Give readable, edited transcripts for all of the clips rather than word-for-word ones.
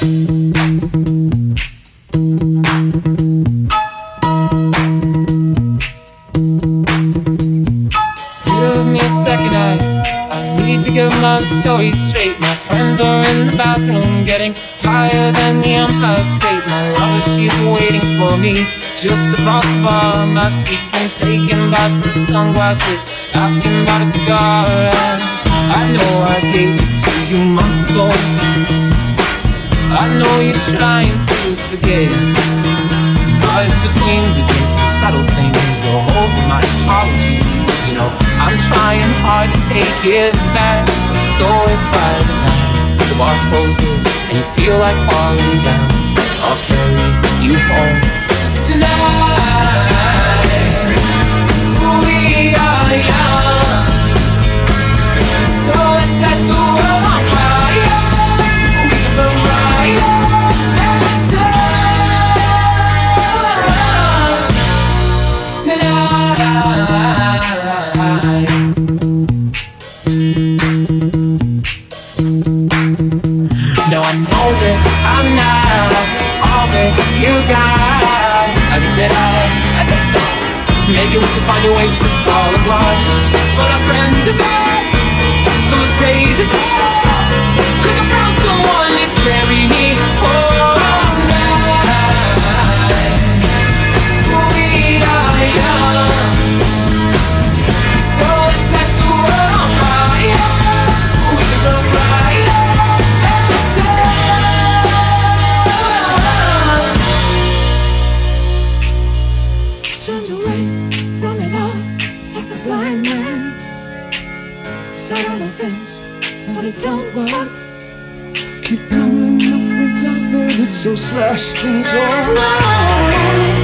Give me a second, I need to get my story straight. My friends are in the bathroom getting higher than the Empire State. My lover, she's waiting for me just across the bar. My seat's been taken by some sunglasses, asking about a scar. And I know I gave it to you months ago. I know you're trying to forget, but between the drinks and subtle things, the holes in my apologies, you know, I'm trying hard to take it back. So if by the time the bar closes and you feel like falling down, I'll carry you home tonight. We are young, so let's set the world on fire. We burn bright than the sun tonight. No, I know that I'm not all that you got. I just said I just thought maybe we could find new ways to fall apart. But our friends are bad, so it's crazy. Cause I found someone to carry me home tonight. We are young, so let's set the world on fire. We can burn brighter than the sun. Turned away from it all like a blind man. Sat on the fence, but it don't work. Keep coming up with that minute, so slash things on.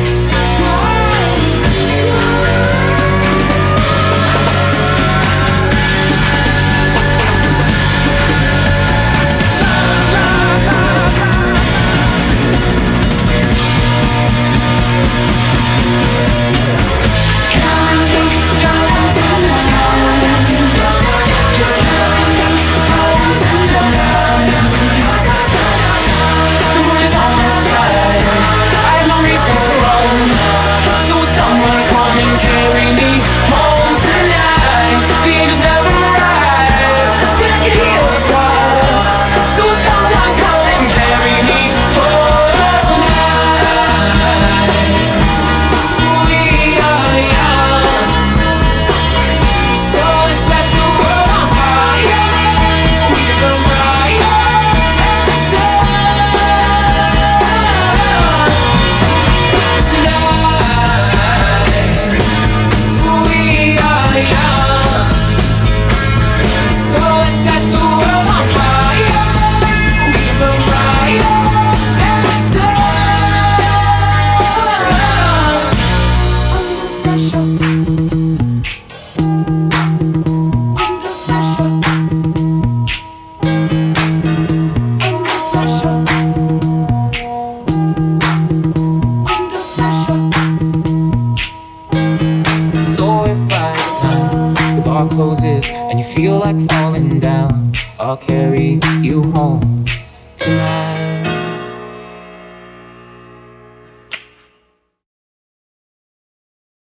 Closes and you feel like falling down, I'll carry you home tonight.